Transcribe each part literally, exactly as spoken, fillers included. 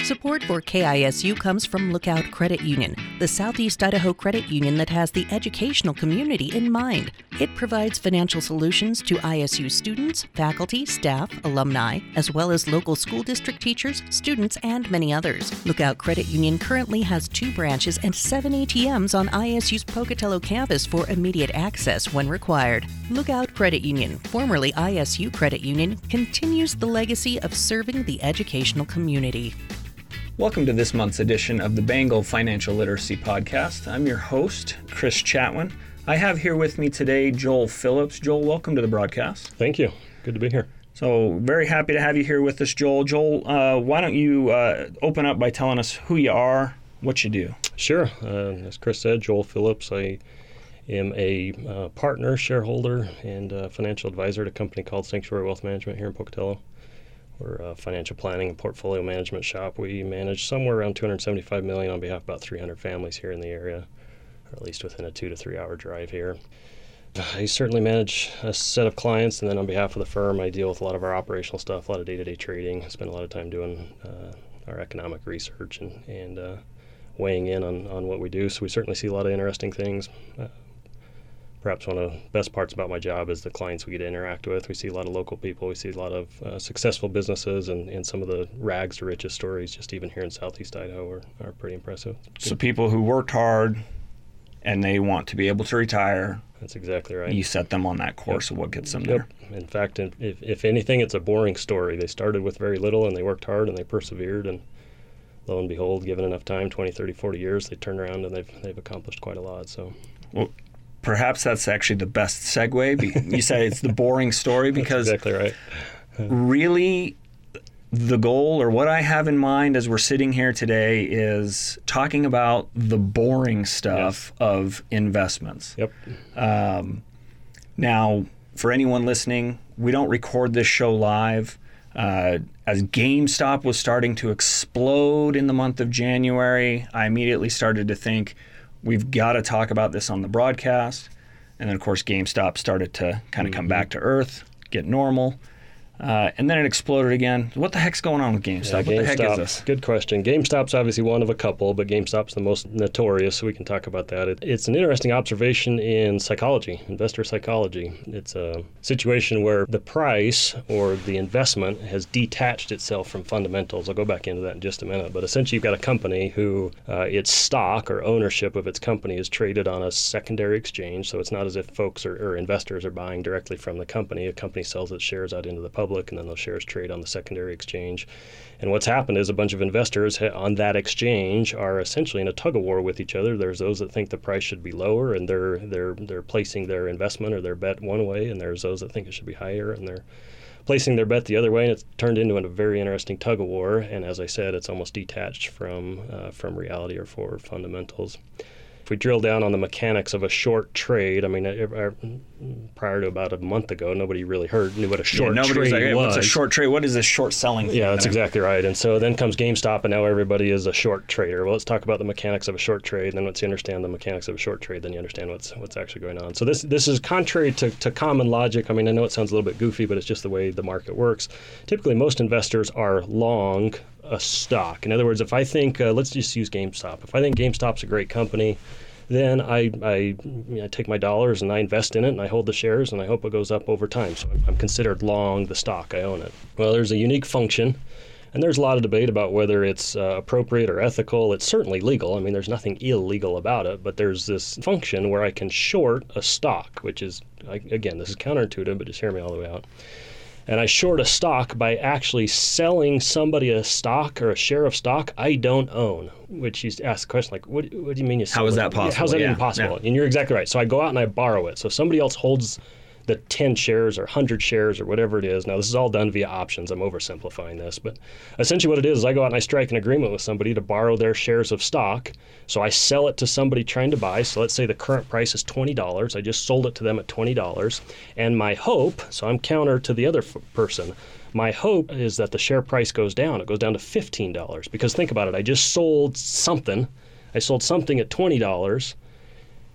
Support for K I S U comes from Lookout Credit Union, the Southeast Idaho credit union that has the educational community in mind. It provides financial solutions to I S U students, faculty, staff, alumni, as well as local school district teachers, students, and many others. Lookout Credit Union currently has two branches and seven A T Ms on I S U's Pocatello campus for immediate access when required. Lookout Credit Union, formerly I S U Credit Union, continues the legacy of serving the educational community. Welcome to this month's edition of the Bengal Financial Literacy Podcast. I'm your host, Chris Chatwin. I have here with me today Joel Phillips. Joel, welcome to the broadcast. Thank you. Good to be here. So very happy to have you here with us, Joel. Joel, uh, why don't you uh, open up by telling us who you are, what you do? Sure. Uh, as Chris said, Joel Phillips. I am a uh, partner, shareholder, and uh, financial advisor at a company called Sanctuary Wealth Management here in Pocatello. We're a financial planning and portfolio management shop. We manage somewhere around two hundred seventy-five million dollars on behalf of about three hundred families here in the area, or at least within a two to three hour drive here. I certainly manage a set of clients, and then on behalf of the firm, I deal with a lot of our operational stuff, a lot of day-to-day trading. I spend a lot of time doing uh, our economic research and, and uh, weighing in on, on what we do. So we certainly see a lot of interesting things. Uh, Perhaps one of the best parts about my job is the clients we get to interact with. We see a lot of local people. We see a lot of uh, successful businesses, and, and some of the rags to riches stories just even here in Southeast Idaho are, are pretty impressive. So people who worked hard and they want to be able to retire. That's exactly right. You set them on that course yep. of what gets them yep. there. In fact, if, if anything, it's a boring story. They started with very little and they worked hard and they persevered, and lo and behold, given enough time, twenty, thirty, forty years, they turn around and they've, they've accomplished quite a lot. So. Well, perhaps that's actually the best segue. You said it's the boring story because that's exactly right. Really the goal, or what I have in mind as we're sitting here today, is talking about the boring stuff yes. of investments. Yep. Um, now, for anyone listening, we don't record this show live. Uh, as GameStop was starting to explode in the month of January, I immediately started to think, we've got to talk about this on the broadcast. And then, of course, GameStop started to kind of mm-hmm. come back to earth, get normal. Uh, and then it exploded again. What the heck's going on with GameStop? Yeah, what GameStop, the heck is this? Good question. GameStop's obviously one of a couple, but GameStop's the most notorious, so we can talk about that. It, it's an interesting observation in psychology, investor psychology. It's a situation where the price or the investment has detached itself from fundamentals. I'll go back into that in just a minute. But essentially, you've got a company who uh, its stock or ownership of its company is traded on a secondary exchange, so it's not as if folks or, or investors are buying directly from the company. A company sells its shares out into the public, and then those shares trade on the secondary exchange. And what's happened is a bunch of investors on that exchange are essentially in a tug-of-war with each other. There's those that think the price should be lower, and they're they're they're placing their investment or their bet one way, and there's those that think it should be higher, and they're placing their bet the other way, and it's turned into a very interesting tug-of-war. And as I said, it's almost detached from uh, from reality or forward fundamentals. If we drill down on the mechanics of a short trade, I mean, prior to about a month ago, nobody really heard knew what a short yeah, trade like, hey, was. What's a short trade? What is a short selling thing? Yeah, that's exactly right. And so then comes GameStop, and now everybody is a short trader. Well, let's talk about the mechanics of a short trade. And then once you understand the mechanics of a short trade, then you understand what's what's actually going on. So this this is contrary to, to common logic. I mean, I know it sounds a little bit goofy, but it's just the way the market works. Typically, most investors are long a stock. In other words, if I think, uh, let's just use GameStop. If I think GameStop's a great company, then I, I, you know, I take my dollars and I invest in it and I hold the shares and I hope it goes up over time. So I'm considered long the stock. I own it. Well, there's a unique function, and there's a lot of debate about whether it's uh, appropriate or ethical. It's certainly legal. I mean, there's nothing illegal about it, but there's this function where I can short a stock, which is, again, this is counterintuitive, but just hear me all the way out. And I short a stock by actually selling somebody a stock or a share of stock I don't own, which you ask the question like, what, what do you mean you sell How is it? that possible? Yeah, how's that yeah. even possible? Yeah. And you're exactly right. So I go out and I borrow it. So somebody else holds the ten shares or one hundred shares or whatever it is. Now, this is all done via options. I'm oversimplifying this. But essentially what it is is I go out and I strike an agreement with somebody to borrow their shares of stock. So I sell it to somebody trying to buy. So let's say the current price is twenty dollars. I just sold it to them at twenty dollars. And my hope, so I'm counter to the other f- person, my hope is that the share price goes down. It goes down to fifteen dollars. Because think about it. I just sold something. I sold something at twenty dollars.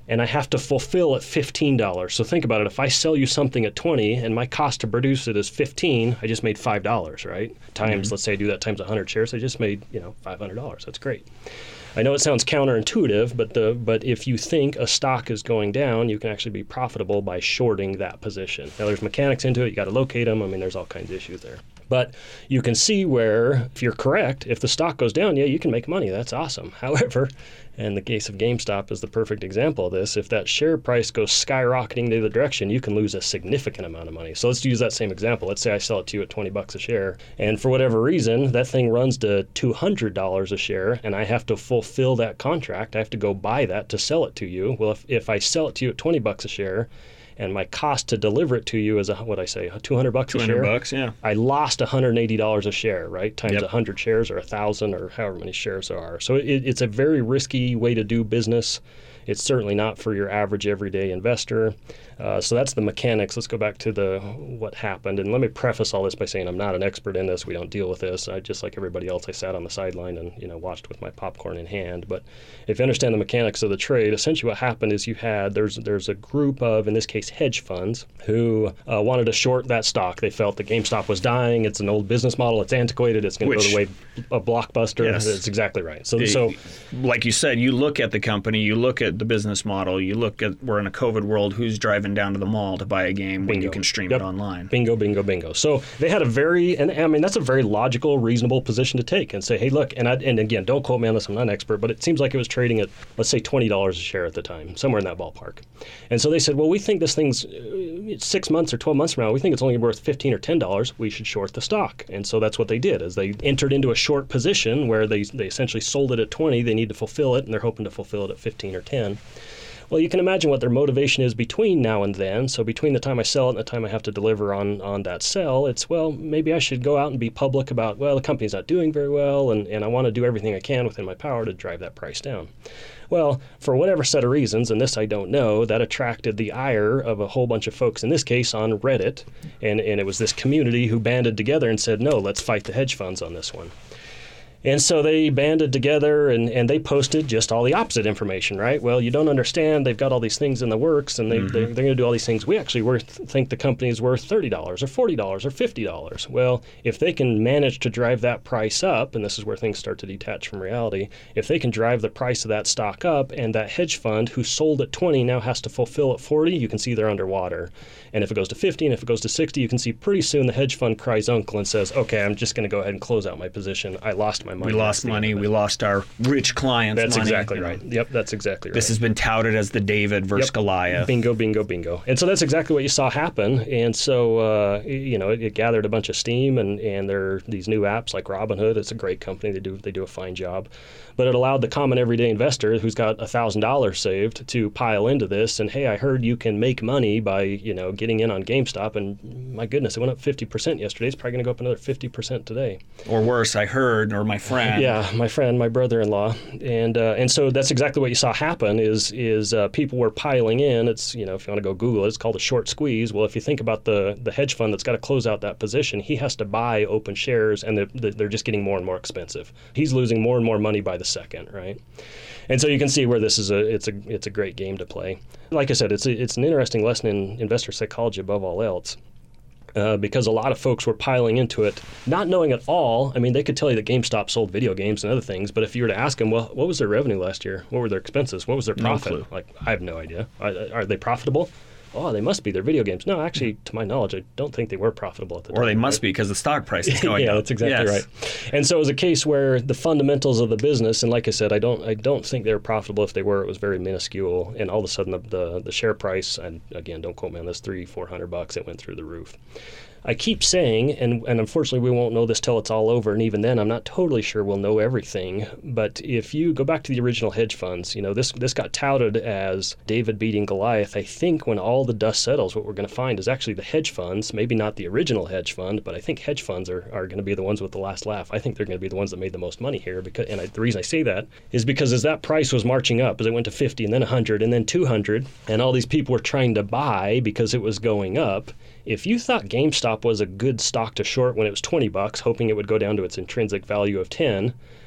and I have to fulfill at fifteen dollars. So think about it. If I sell you something at twenty and my cost to produce it is fifteen, I just made five dollars, right? Times, mm-hmm. let's say I do that times one hundred shares, I just made, you know, five hundred dollars. That's great. I know it sounds counterintuitive, but the but if you think a stock is going down, you can actually be profitable by shorting that position. Now, there's mechanics into it. You got to locate them. I mean, there's all kinds of issues there. But you can see where, if you're correct, if the stock goes down, yeah, you can make money. That's awesome. However, and the case of GameStop is the perfect example of this, if that share price goes skyrocketing the other direction, you can lose a significant amount of money. So let's use that same example. Let's say I sell it to you at twenty bucks a share, and for whatever reason, that thing runs to two hundred dollars a share, and I have to fulfill that contract. I have to go buy that to sell it to you. Well, if, if I sell it to you at twenty bucks a share, and my cost to deliver it to you is, a, what I say, two hundred bucks a share? two hundred bucks, yeah. I lost one hundred eighty dollars a share, right? Times yep. one hundred shares or one thousand or however many shares there are. So it, it's a very risky way to do business. It's certainly not for your average everyday investor. Uh, so that's the mechanics. Let's go back to the what happened. And let me preface all this by saying I'm not an expert in this. We don't deal with this. I, just like everybody else, I sat on the sideline and you know watched with my popcorn in hand. But if you understand the mechanics of the trade, essentially what happened is you had, there's there's a group of, in this case, hedge funds who uh, wanted to short that stock. They felt that GameStop was dying. It's an old business model. It's antiquated. It's going to go the way of Blockbuster. Yes. That's exactly right. So, the, so, like you said, you look at the company, you look at the business model, you look at, we're in a COVID world, who's driving down to the mall to buy a game when bingo. you can stream Yep. it online? Bingo, bingo, bingo. So they had a very, and I mean, that's a very logical, reasonable position to take and say, hey, look, and I, and again, don't quote me on this, I'm not an expert, but it seems like it was trading at, let's say, twenty dollars a share at the time, somewhere in that ballpark. And so they said, well, we think this thing's uh, six months or twelve months from now, we think it's only worth fifteen or ten dollars, we should short the stock. And so that's what they did, is they entered into a short position where they, they essentially sold it at twenty, they need to fulfill it, and they're hoping to fulfill it at fifteen or ten. Well, you can imagine what their motivation is between now and then. So between the time I sell it and the time I have to deliver on, on that sell, it's, well, maybe I should go out and be public about, well, the company's not doing very well, and, and I want to do everything I can within my power to drive that price down. Well, for whatever set of reasons, and this I don't know, that attracted the ire of a whole bunch of folks, in this case on Reddit, and, and it was this community who banded together and said, no, let's fight the hedge funds on this one. And so they banded together and, and they posted just all the opposite information, right? Well, you don't understand. They've got all these things in the works, and they, mm-hmm. they're, they're going to do all these things. We actually worth, think the company is worth thirty dollars or forty dollars or fifty dollars. Well, if they can manage to drive that price up, and this is where things start to detach from reality, if they can drive the price of that stock up and that hedge fund who sold at twenty now has to fulfill at forty, you can see they're underwater. And if it goes to fifty and if it goes to sixty, you can see pretty soon the hedge fund cries uncle and says, okay, I'm just going to go ahead and close out my position. I lost my money. We lost money. We lost our rich clients' That's money. exactly right. Yep, that's exactly right. This has been touted as the David versus yep. Goliath. Bingo, bingo, bingo. And so that's exactly what you saw happen. And so, uh, you know, it, it gathered a bunch of steam, and, and there are these new apps like Robinhood. It's a great company. They do they do a fine job. But it allowed the common everyday investor who's got one thousand dollars saved to pile into this. And, hey, I heard you can make money by, you know, getting in on GameStop. And, my goodness, it went up fifty percent yesterday. It's probably going to go up another fifty percent today. Or worse, I heard, or my friend. Yeah, my friend, my brother-in-law. And uh, and so that's exactly what you saw happen is is uh, people were piling in. It's, you know, if you want to go Google it, it's called a short squeeze. Well, if you think about the, the hedge fund that's got to close out that position, he has to buy open shares, and they're, they're just getting more and more expensive. He's losing more and more money by the second, right? And so you can see where this is a it's a it's a great game to play. Like I said, it's a, it's an interesting lesson in investor psychology above all else. Uh, because a lot of folks were piling into it, not knowing at all. I mean, they could tell you that GameStop sold video games and other things, but if you were to ask them, well, what was their revenue last year? What were their expenses? What was their profit? No clue. Like, I have no idea. Are, are they profitable? Oh, they must be. They're video games. No, actually, to my knowledge, I don't think they were profitable at the time. Or they must right? be because the stock price is going yeah, up. that's exactly yes. right. And so it was a case where the fundamentals of the business, and like I said, I don't I don't think they were profitable. If they were, it was very minuscule. And all of a sudden, the the, the share price, and again, don't quote me on this, three, four hundred bucks, it went through the roof. I keep saying, and, and unfortunately we won't know this till it's all over, and even then I'm not totally sure we'll know everything, but if you go back to the original hedge funds, you know, this this got touted as David beating Goliath. I think when all the dust settles, what we're going to find is actually the hedge funds, maybe not the original hedge fund, but I think hedge funds are, are going to be the ones with the last laugh. I think they're going to be the ones that made the most money here, because, and I, the reason I say that is because as that price was marching up, as it went to fifty and then one hundred and then two hundred, and all these people were trying to buy because it was going up, if you thought GameStop was a good stock to short when it was twenty bucks, hoping it would go down to its intrinsic value of ten,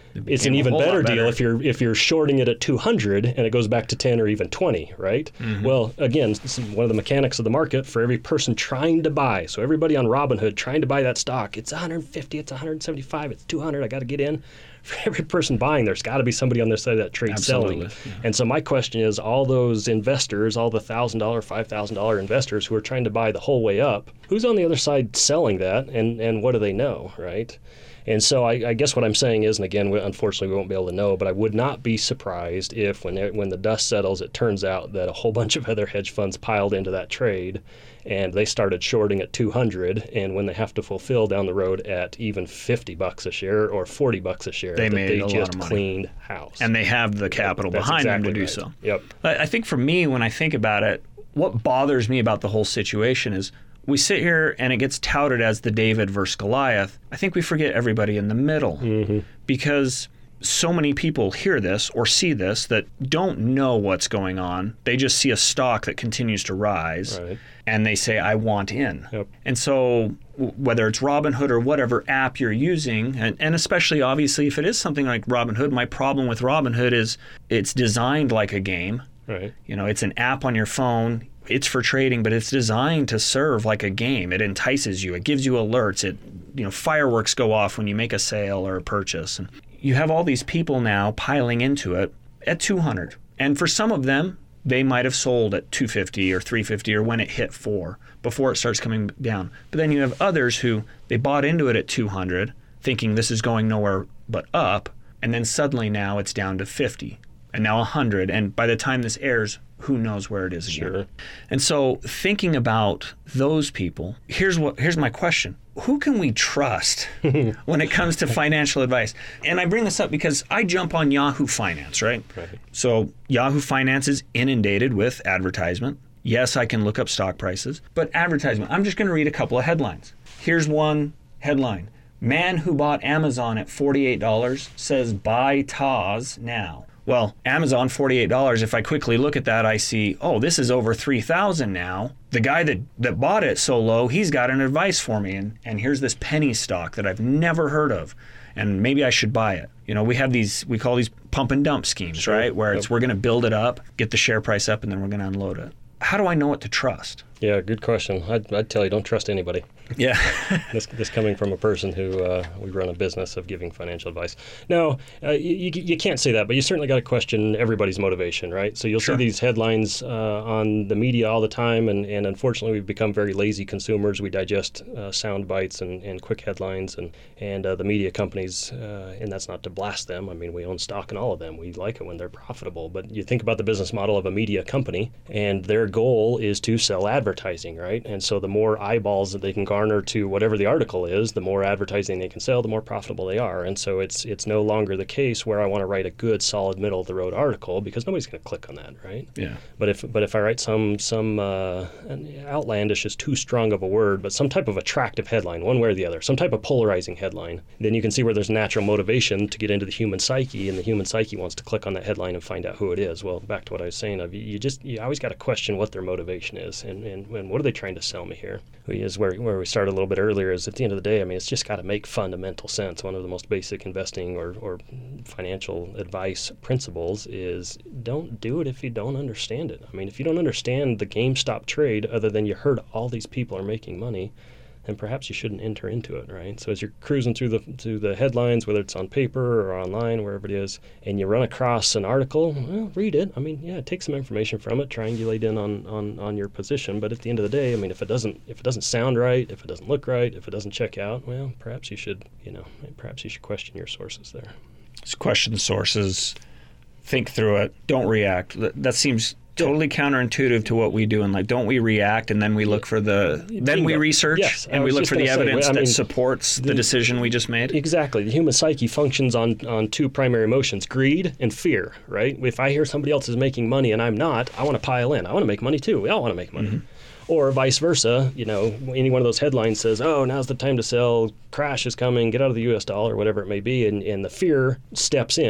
it's an even better, better deal if you're if you're shorting it at two hundred and it goes back to ten or even twenty, right? Mm-hmm. Well, again, this is one of the mechanics of the market. For every person trying to buy, so everybody on Robinhood trying to buy that stock, it's one hundred fifty, it's one hundred seventy-five, it's two hundred, I got to get in. For every person buying, there's got to be somebody on their side of that trade Absolutely. selling. Yeah. And so my question is, all those investors, all the one thousand dollars, five thousand dollars investors who are trying to buy the whole way up, who's on the other side selling that, and, and what do they know, right? And so I, I guess what I'm saying is, and again, we, unfortunately, we won't be able to know, but I would not be surprised if when when the dust settles, it turns out that a whole bunch of other hedge funds piled into that trade, and they started shorting at two hundred, and when they have to fulfill down the road at even fifty bucks a share or forty bucks a share, they that made they a just lot of money. Cleaned house. And they have the capital That's behind exactly them to do right. so. Yep. I think for me, when I think about it, what bothers me about the whole situation is we sit here and it gets touted as the David versus Goliath. I think we forget everybody in the middle Mm-hmm. because so many people hear this or see this that don't know what's going on. They just see a stock that continues to rise Right. and they say, I want in. Yep. And so w- whether it's Robinhood or whatever app you're using, and, and especially obviously if it is something like Robinhood, my problem with Robinhood is it's designed like a game. Right. You know, it's an app on your phone. It's for trading, but it's designed to serve like a game. It entices you. It gives you alerts. It, you know, fireworks go off when you make a sale or a purchase. And you have all these people now piling into it at two hundred. And for some of them, they might have sold at two fifty or three fifty or when it hit four before it starts coming down. But then you have others who they bought into it at two hundred, thinking this is going nowhere but up, and then suddenly now it's down to fifty. And now one hundred, and by the time this airs, who knows where it is again. Sure. And so thinking about those people, here's what here's my question. Who can we trust when it comes to financial advice? And I bring this up because I jump on Yahoo Finance, right? Right. So Yahoo Finance is inundated with advertisement. Yes, I can look up stock prices, but advertisement. I'm just going to read a couple of headlines. Here's one headline. Man who bought Amazon at forty-eight dollars says buy T A Z now. Well, Amazon, forty-eight dollars, if I quickly look at that, I see, oh, this is over three thousand dollars now. The guy that, that bought it so low, he's got an advice for me. And, and here's this penny stock that I've never heard of. And maybe I should buy it. You know, we have these, we call these pump and dump schemes, Sure. right? Where Yep. it's we're going to build it up, get the share price up, and then we're going to unload it. How do I know what to trust? Yeah, good question. I'd, I'd tell you, don't trust anybody. Yeah. this, this coming from a person who uh, we run a business of giving financial advice. No, uh, you, you can't say that, but you certainly got to question everybody's motivation, right? So you'll Sure. see these headlines uh, on the media all the time, and, and unfortunately we've become very lazy consumers. We digest uh, sound bites and, and quick headlines, and, and uh, the media companies, uh, and that's not to blast them. I mean, we own stock in all of them. We like it when they're profitable. But you think about the business model of a media company, and their goal is to sell advertising, right? And so the more eyeballs that they can garner to whatever the article is, the more advertising they can sell, the more profitable they are. And so it's it's no longer the case where I want to write a good, solid, middle-of-the-road article because nobody's going to click on that, right? Yeah. But if but if I write some some uh, outlandish is too strong of a word, but some type of attractive headline, one way or the other, some type of polarizing headline, then you can see where there's natural motivation to get into the human psyche, and the human psyche wants to click on that headline and find out who it is. Well, back to what I was saying, of you just you always got to question what their motivation is, and, and, and what are they trying to sell me here? Is where where we started a little bit earlier. Is at the end of the day, I mean, it's just got to make fundamental sense. One of the most basic investing or, or financial advice principles is don't do it if you don't understand it. I mean, if you don't understand the GameStop trade, other than you heard all these people are making money, then perhaps you shouldn't enter into it, right? So as you're cruising through the through the headlines, whether it's on paper or online, wherever it is, and you run across an article, well, read it. I mean, yeah, take some information from it, triangulate in on, on, on your position. But at the end of the day, I mean, if it doesn't if it doesn't sound right, if it doesn't look right, if it doesn't check out, well, perhaps you should, you know, perhaps you should question your sources there. Just question the sources, think through it, don't react. That, that seems totally counterintuitive to what we do. And like, don't we react and then we look for the, then we research yes, and we look for the evidence say, I that mean, supports the, the decision we just made? Exactly. The human psyche functions on, on two primary emotions, greed and fear, right? If I hear somebody else is making money and I'm not, I want to pile in. I want to make money too. We all want to make money. Mm-hmm. Or vice versa, you know, any one of those headlines says, oh, now's the time to sell, crash is coming, get out of the U S dollar, whatever it may be, and, and the fear steps in,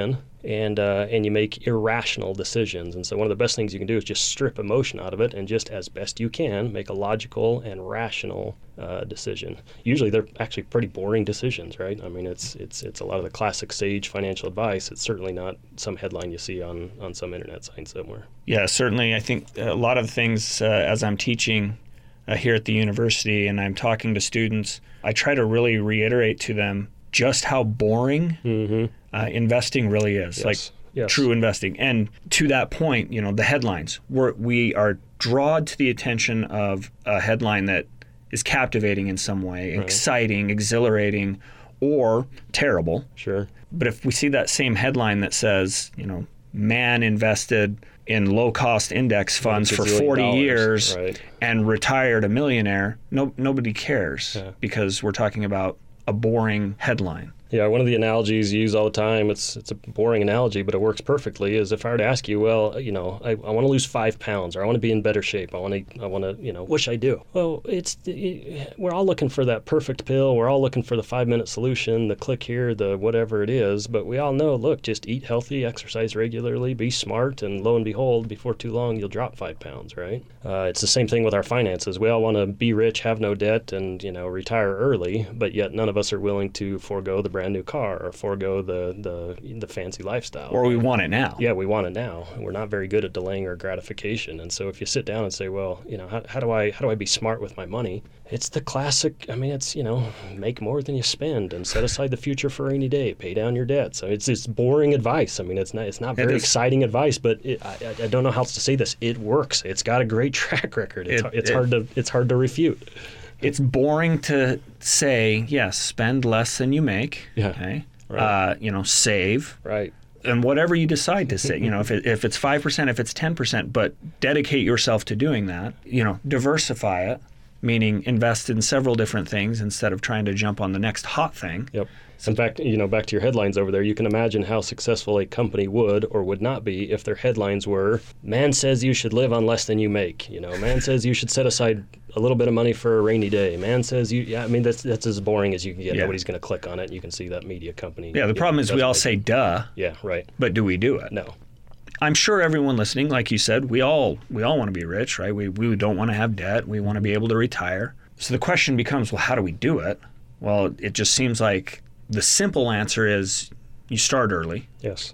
and uh, and you make irrational decisions. And so one of the best things you can do is just strip emotion out of it and just, as best you can, make a logical and rational uh, decision. Usually they're actually pretty boring decisions, right? I mean, it's it's it's a lot of the classic sage financial advice. It's certainly not some headline you see on, on some internet site somewhere. Yeah, certainly. I think a lot of things, uh, as I'm teaching uh, here at the university and I'm talking to students, I try to really reiterate to them just how boring mm-hmm. uh, investing really is, yes. like yes. true investing. And to that point, you know, the headlines, we're, we are drawn to the attention of a headline that is captivating in some way, right. exciting, exhilarating, or terrible. Sure. But if we see that same headline that says, you know, man invested in low-cost index funds for forty years right. and retired a millionaire, no, nobody cares yeah. because we're talking about a boring headline. Yeah, one of the analogies you use all the time, it's it's a boring analogy, but it works perfectly, is if I were to ask you, well, you know, I, I want to lose five pounds, or I want to be in better shape, I want to, I want to, you know, what should I do? Well, it's it, we're all looking for that perfect pill, we're all looking for the five-minute solution, the click here, the whatever it is, but we all know, look, just eat healthy, exercise regularly, be smart, and lo and behold, before too long, you'll drop five pounds, right? Uh, it's the same thing with our finances. We all want to be rich, have no debt, and, you know, retire early, but yet none of us are willing to forego the brand new car or forego the, the the fancy lifestyle. Or we want it now. Yeah, we want it now. We're not very good at delaying our gratification. And so if you sit down and say, well, you know, how, how do I how do I be smart with my money? It's the classic, I mean, it's, you know, make more than you spend and set aside the future for a rainy day, pay down your debt. So it's it's boring advice. I mean, it's not it's not very it exciting advice, but it, I, I don't know how else to say this. It works. It's got a great track record. It's, it, it's it, hard to it's hard to refute. It's boring to say, yes, spend less than you make. Yeah. Okay. Right. Uh, you know, save. Right. And whatever you decide to say, you know, if it, if it's five percent, if it's ten percent, but dedicate yourself to doing that. You know, diversify it, meaning invest in several different things instead of trying to jump on the next hot thing. Yep. In fact, you know, back to your headlines over there, you can imagine how successful a company would or would not be if their headlines were, man says you should live on less than you make. You know, man says you should set aside a little bit of money for a rainy day. Man says you, yeah, I mean, that's that's as boring as you can get. Yeah. Nobody's going to click on it. You can see that media company. Yeah, the problem know, is we all say duh. Yeah, right. But do we do it? No. I'm sure everyone listening, like you said, we all we all want to be rich, right? We we don't want to have debt. We want to be able to retire. So the question becomes, well, how do we do it? Well, it just seems like the simple answer is you start early. Yes.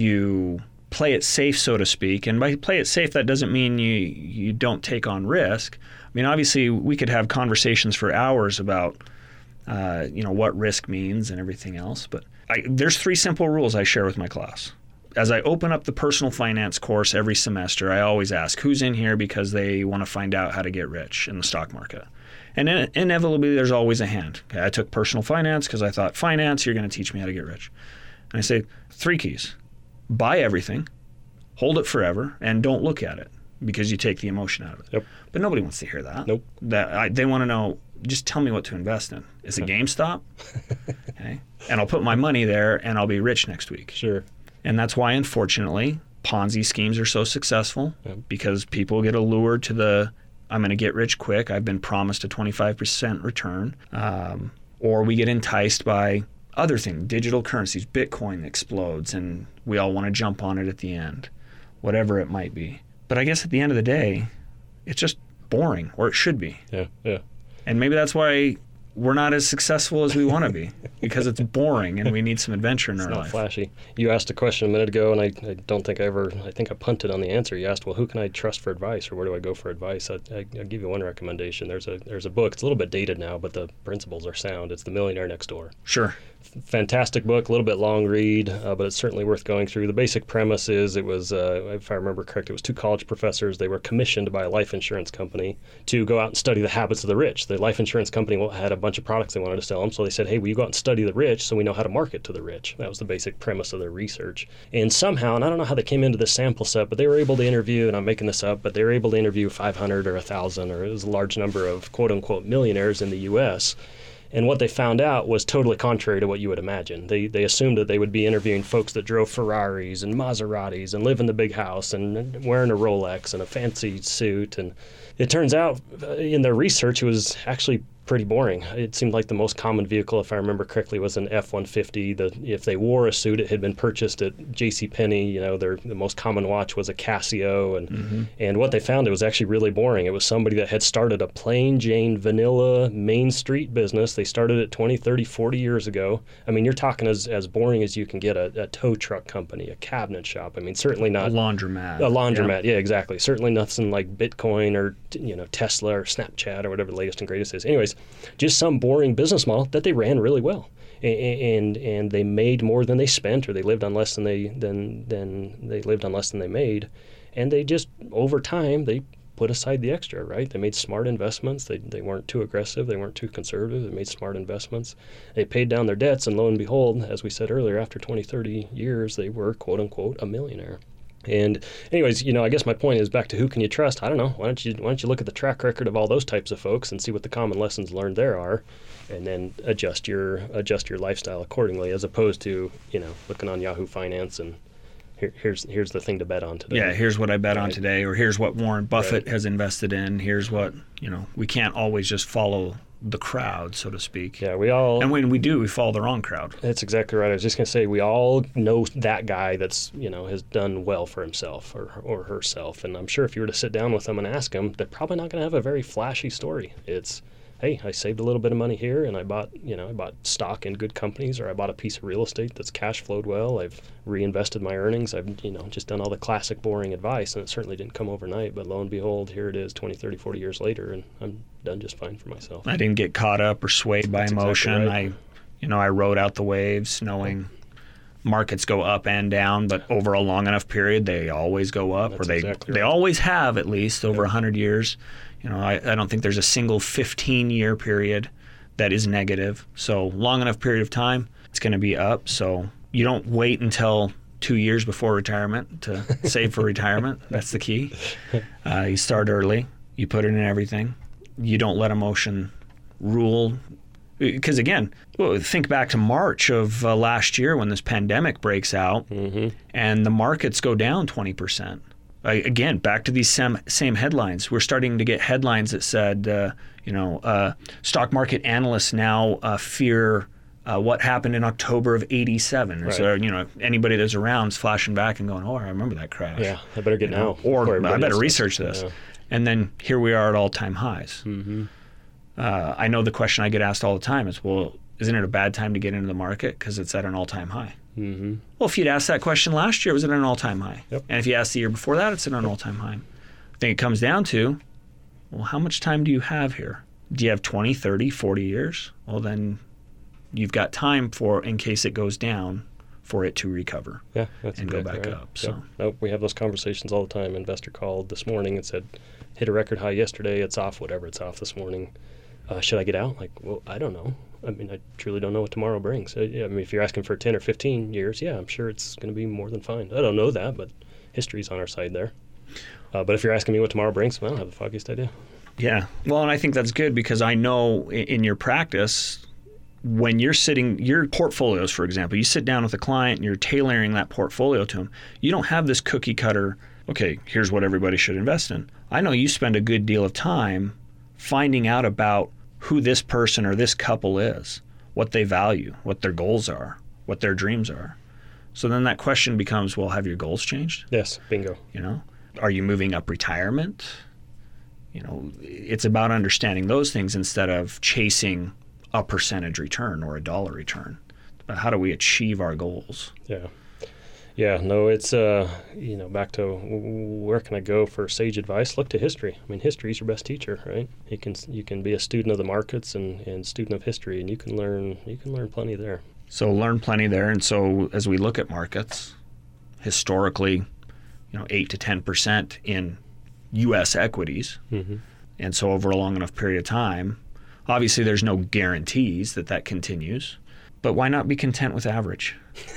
You play it safe, so to speak. And by play it safe, that doesn't mean you you don't take on risk. I mean, obviously, we could have conversations for hours about, uh, you know, what risk means and everything else. But I, there's three simple rules I share with my class. As I open up the personal finance course every semester, I always ask, who's in here because they want to find out how to get rich in the stock market? And in, inevitably, there's always a hand. Okay, I took personal finance because I thought, finance, you're going to teach me how to get rich. And I say, three keys. Buy everything, hold it forever, and don't look at it because you take the emotion out of it. Yep. But nobody wants to hear that. Nope. That I, they want to know, just tell me what to invest in. Is it GameStop? Okay. And I'll put my money there, and I'll be rich next week. Sure. And that's why, unfortunately, Ponzi schemes are so successful yep. because people get allured to the, I'm going to get rich quick. I've been promised a twenty-five percent return. Um, or we get enticed by other things, digital currencies, Bitcoin explodes, and we all want to jump on it at the end, whatever it might be. But I guess at the end of the day, it's just boring, or it should be. Yeah, yeah. And maybe that's why we're not as successful as we want to be, because it's boring and we need some adventure in it's our not life. Flashy. You asked a question a minute ago, and I, I don't think I ever, I think I punted on the answer. You asked, well, who can I trust for advice, or where do I go for advice? I, I, I'll give you one recommendation. There's a there's a book. It's a little bit dated now, but the principles are sound. It's The Millionaire Next Door. Sure. Fantastic book, a little bit long read, uh, but it's certainly worth going through. The basic premise is it was, uh, if I remember correct, it was two college professors. They were commissioned by a life insurance company to go out and study the habits of the rich. The life insurance company had a bunch of products they wanted to sell them, so they said, hey, will you go out and study the rich so we know how to market to the rich? That was the basic premise of their research. And somehow, and I don't know how they came into this sample set, but they were able to interview, and I'm making this up, but they were able to interview five hundred or one thousand, or it was a large number of quote-unquote millionaires in the U S, and what they found out was totally contrary to what you would imagine. They they assumed that they would be interviewing folks that drove Ferraris and Maseratis and live in the big house and wearing a Rolex and a fancy suit. And it turns out uh, in their research, it was actually pretty boring. It seemed like the most common vehicle, if I remember correctly, was an F one fifty. The, if they wore a suit, it had been purchased at JCPenney. You know, their the most common watch was a Casio. And mm-hmm. and what they found, it was actually really boring. It was somebody that had started a plain Jane vanilla Main Street business. They started it twenty, thirty, forty years ago. I mean, you're talking as, as boring as you can get, a, a tow truck company, a cabinet shop. I mean, certainly not... A laundromat. A laundromat, yeah, yeah exactly. Certainly nothing like Bitcoin or, you know, Tesla or Snapchat or whatever the latest and greatest is. Anyways, just some boring business model that they ran really well, and and, and they made more than they spent, or they lived on less than they than than they lived on less than they made, and they just over time they put aside the extra, right? They made smart investments. They they weren't too aggressive. They weren't too conservative. They made smart investments. They paid down their debts, and lo and behold, as we said earlier, after twenty, thirty years, they were quote unquote a millionaire. And anyways, you know, I guess my point is back to who can you trust? I don't know. Why don't you why don't you look at the track record of all those types of folks and see what the common lessons learned there are, and then adjust your adjust your lifestyle accordingly, as opposed to, you know, looking on Yahoo Finance and here, here's here's the thing to bet on today. Yeah, here's what I bet right. on today, or here's what Warren Buffett right. has invested in. Here's what, you know, we can't always just follow the crowd, so to speak. Yeah, we all... And when we do, we follow the wrong crowd. That's exactly right. I was just going to say, we all know that guy that's, you know, has done well for himself or or herself. And I'm sure if you were to sit down with them and ask them, they're probably not going to have a very flashy story. It's, hey, I saved a little bit of money here and I bought, you know, I bought stock in good companies, or I bought a piece of real estate that's cash flowed well. I've reinvested my earnings. I've, you know, just done all the classic boring advice, and it certainly didn't come overnight. But lo and behold, here it is twenty, thirty, forty years later, and I'm done just fine for myself. I didn't get caught up or swayed by That's emotion. Exactly right. I, you know, I rode out the waves knowing markets go up and down, but over a long enough period, they always go up, That's or they exactly they right. always have, at least over Yeah. one hundred years. You know, I, I don't think there's a single fifteen-year period that is negative. So long enough period of time, it's going to be up. So you don't wait until two years before retirement to save for retirement. That's the key. Uh, you start early. You put it in everything. You don't let emotion rule. Because again, well, think back to March of uh, last year when this pandemic breaks out, Mm-hmm. and the markets go down twenty percent. Uh, again, back to these same, same headlines. We're starting to get headlines that said, uh, you know, uh, stock market analysts now uh, fear uh, what happened in October of eighty-seven. Right. So, you know, anybody that's around is flashing back and going, oh, I remember that crash. Yeah, I better get You know, now. Or before I everybody better else research does. this. Yeah. And then here we are at all-time highs. Mm-hmm. Uh, I know the question I get asked all the time is, well, isn't it a bad time to get into the market because it's at an all-time high? Mm-hmm. Well, if you'd asked that question last year, it was at an all-time high. Yep. And if you asked the year before that, it's at an all-time high. I think it comes down to, well, how much time do you have here? Do you have twenty, thirty, forty years? Well, then you've got time for, in case it goes down, for it to recover Yeah, that's and go exactly back right. up. So. Yep. Nope, we have those conversations all the time. Investor called this morning and said, hit a record high yesterday. It's off, whatever. It's off this morning. Uh, should I get out? Like, well, I don't know. I mean, I truly don't know what tomorrow brings. Uh, yeah, I mean, if you're asking for ten or fifteen years, yeah, I'm sure it's going to be more than fine. I don't know that, but history's on our side there. Uh, but if you're asking me what tomorrow brings, well, I don't have the foggiest idea. Yeah. Well, and I think that's good because I know in, in your practice, when you're sitting, your portfolios, for example, you sit down with a client and you're tailoring that portfolio to them. You don't have this cookie cutter, okay, here's what everybody should invest in. I know you spend a good deal of time finding out about who this person or this couple is, what they value, what their goals are, what their dreams are. So then that question becomes, well, have your goals changed? Yes, bingo. You know, are you moving up retirement? You know, it's about understanding those things instead of chasing a percentage return or a dollar return. But how do we achieve our goals? Yeah. Yeah, no, it's, uh, you know, back to where can I go for sage advice? Look to history. I mean, history is your best teacher, right? You can you can be a student of the markets and, and student of history, and you can learn you can learn plenty there. So learn plenty there. And so as we look at markets, historically, you know, eight to ten percent in U S equities. Mm-hmm. And so over a long enough period of time, obviously there's no guarantees that that continues. But why not be content with average?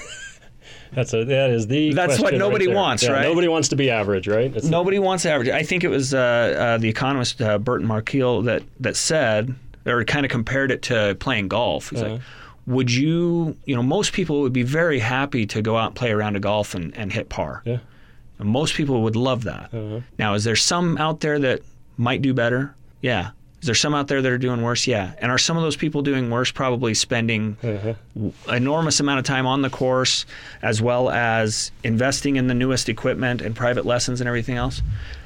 That's a, that is the That's what question nobody right there. wants, Yeah, right? Nobody wants to be average, right? It's Nobody wants average. I think it was uh, uh, the economist uh, Burton Markeel that that said, or kind of compared it to playing golf. He's Uh-huh. like, would you, you know, most people would be very happy to go out and play a round of golf and, and hit par. Yeah. And most people would love that. Uh-huh. Now, is there some out there that might do better? Yeah. Is there some out there that are doing worse? Yeah. And are some of those people doing worse probably spending uh-huh. enormous amount of time on the course, as well as investing in the newest equipment and private lessons and everything else?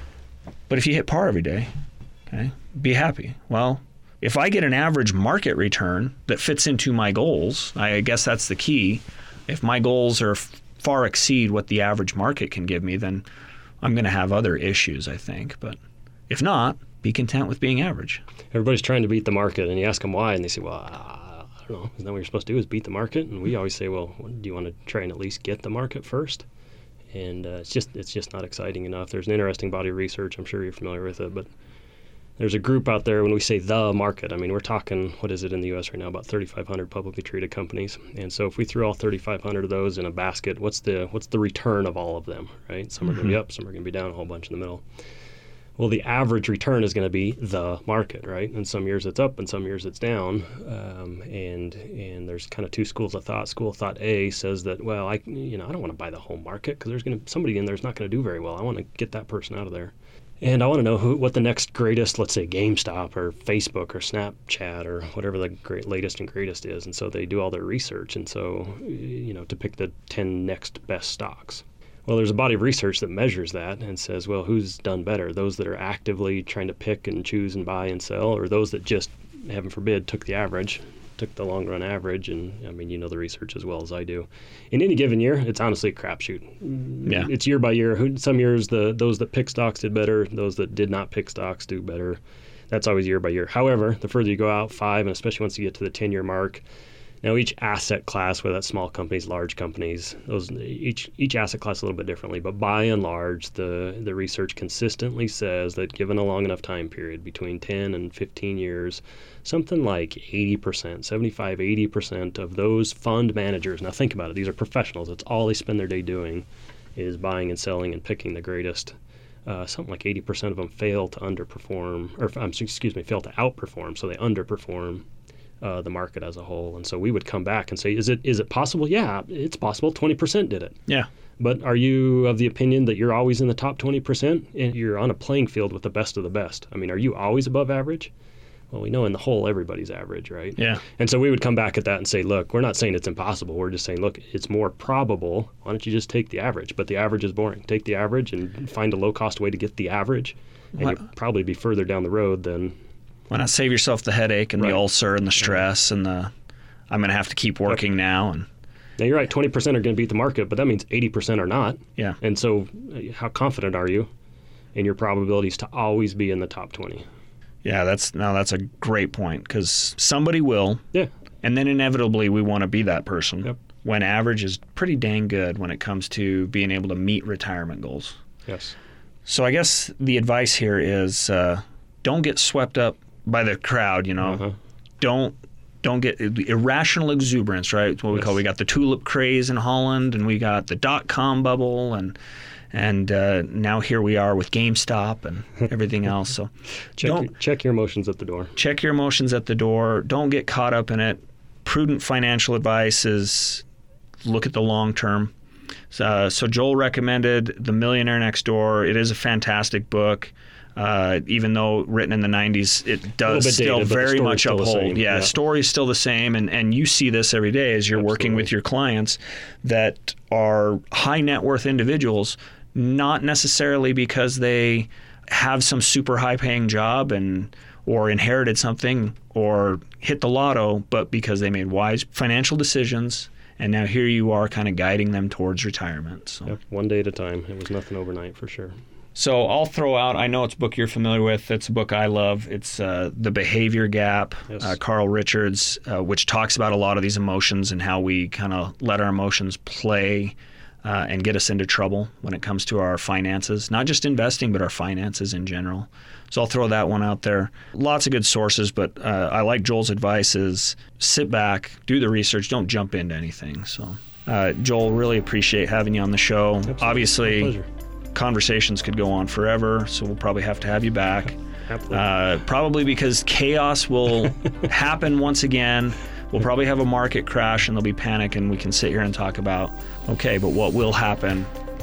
But if you hit par every day, okay, be happy. Well, if I get an average market return that fits into my goals, I guess that's the key. If my goals are far exceed what the average market can give me, then I'm going to have other issues, I think. But if not, be content with being average. Everybody's trying to beat the market, and you ask them why, and they say, well, I don't know. Isn't that what you're supposed to do, is beat the market? And we always say, well, do you want to try and at least get the market first? And uh, it's just it's just not exciting enough. There's an interesting body of research. I'm sure you're familiar with it, but there's a group out there, when we say the market, I mean, we're talking, what is it in the U S right now, about thirty-five hundred publicly traded companies. And so if we threw all thirty-five hundred of those in a basket, what's the what's the return of all of them, right? Some are mm-hmm. going to be up, some are going to be down, a whole bunch in the middle. Well, the average return is going to be the market, right? And some years it's up and some years it's down. Um, and and there's kind of two schools of thought. School of thought A says that, well, I you know I don't want to buy the whole market because there's going to somebody in there is not going to do very well. I want to get that person out of there. And I want to know who, what the next greatest, let's say GameStop or Facebook or Snapchat or whatever the great latest and greatest is. And so they do all their research. And so, you know, to pick the ten next best stocks. Well, there's a body of research that measures that and says, well, who's done better? Those that are actively trying to pick and choose and buy and sell, or those that just, heaven forbid, took the average, took the long run average. And I mean, you know the research as well as I do. In any given year, it's honestly a crapshoot. Yeah. It's year by year. Some years, the those that pick stocks did better. Those that did not pick stocks do better. That's always year by year. However, the further you go out, five, and especially once you get to the ten-year mark, now each asset class, whether that's small companies, large companies, those each each asset class a little bit differently, but by and large, the the research consistently says that given a long enough time period, between ten and fifteen years, something like eighty percent, seventy-five, eighty percent of those fund managers, now think about it, these are professionals, it's all they spend their day doing is buying and selling and picking the greatest. Uh, something like eighty percent of them fail to underperform, or um, excuse me, fail to outperform, so they underperform Uh, the market as a whole. And so we would come back and say, is it is it possible? Yeah, it's possible. twenty percent did it. Yeah. But are you of the opinion that you're always in the top twenty percent and you're on a playing field with the best of the best? I mean, are you always above average? Well, we know in the whole, everybody's average, right? Yeah. And so we would come back at that and say, look, we're not saying it's impossible. We're just saying, look, it's more probable. Why don't you just take the average? But the average is boring. Take the average and find a low-cost way to get the average, and what? You'll probably be further down the road than... Why not save yourself the headache and right. the ulcer and the stress and the, I'm going to have to keep working yep. now. And now you're right, twenty percent are going to beat the market, but that means eighty percent are not. Yeah. And so how confident are you in your probabilities to always be in the top twenty? Yeah, that's now that's a great point, because somebody will. Yeah. And then inevitably we want to be that person. Yep. When average is pretty dang good when it comes to being able to meet retirement goals. Yes. So I guess the advice here is uh, don't get swept up by the crowd, you know. Uh-huh. Don't don't get irrational exuberance, right? It's what we yes. call, we got the tulip craze in Holland, and we got the dot-com bubble, and and uh, now here we are with GameStop and everything else. So check your, check your emotions at the door. Check your emotions at the door. Don't get caught up in it. Prudent financial advice is look at the long term. Uh, so Joel recommended The Millionaire Next Door. It is a fantastic book. Uh, even though written in the nineties, it does still dated, very much uphold. Yeah, yeah, story is still the same, and, and you see this every day as you're Absolutely. working with your clients that are high net worth individuals, not necessarily because they have some super high paying job and or inherited something or hit the lotto, but because they made wise financial decisions. And now here you are kind of guiding them towards retirement. So. Yep, one day at a time. It was nothing overnight for sure. So I'll throw out, I know it's a book you're familiar with. It's a book I love. It's uh, The Behavior Gap, yes. uh, Carl Richards, uh, which talks about a lot of these emotions and how we kind of let our emotions play uh, and get us into trouble when it comes to our finances. Not just investing, but our finances in general. So I'll throw that one out there. Lots of good sources, but uh, I like Joel's advice is sit back, do the research, don't jump into anything. So uh, Joel, really appreciate having you on the show. Absolutely. Obviously, my pleasure. Conversations could go on forever, so we'll probably have to have you back. Absolutely. Uh, probably because chaos will happen once again. We'll probably have a market crash and there'll be panic, and we can sit here and talk about, okay, but what will happen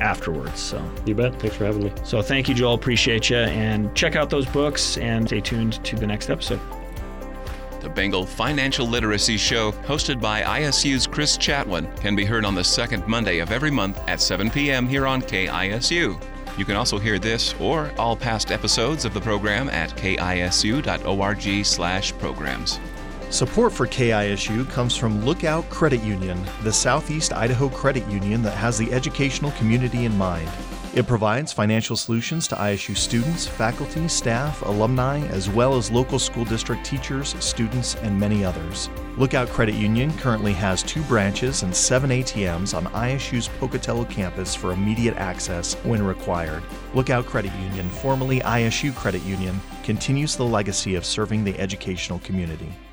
afterwards. So You bet. Thanks for having me. So thank you, Joel. Appreciate you. And check out those books and stay tuned to the next episode. The Bengal Financial Literacy Show, hosted by I S U's Chris Chatwin, can be heard on the second Monday of every month at seven p.m. here on K I S U. You can also hear this or all past episodes of the program at kisu.org slash programs. Support for K I S U comes from Lookout Credit Union, the Southeast Idaho credit union that has the educational community in mind. It provides financial solutions to I S U students, faculty, staff, alumni, as well as local school district teachers, students, and many others. Lookout Credit Union currently has two branches and seven A T Ms on I S U's Pocatello campus for immediate access when required. Lookout Credit Union, formerly I S U Credit Union, continues the legacy of serving the educational community.